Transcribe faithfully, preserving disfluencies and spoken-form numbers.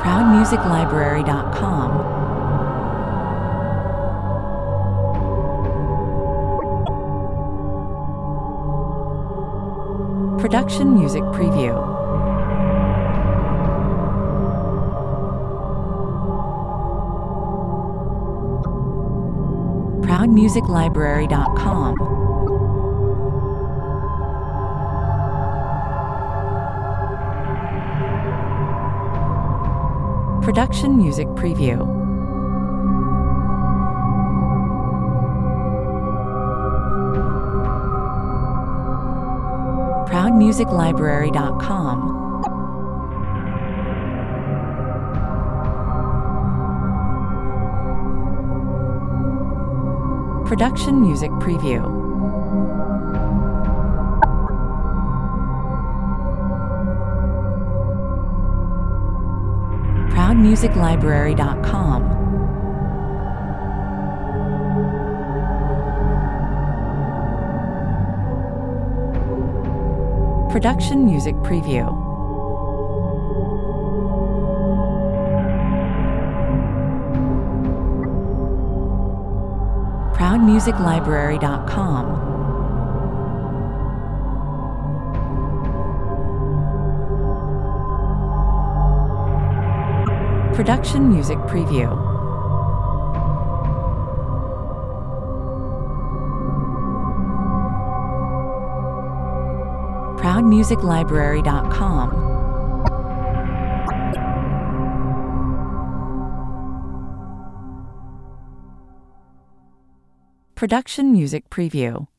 proud music library dot com. Production Music Preview. proud music library dot com. Production Music Preview. proud music library dot com. Production Music Preview. proud music library dot com. Production Music Preview. proud music library dot com. Production Music Preview. proud music library dot com. Production Music Preview.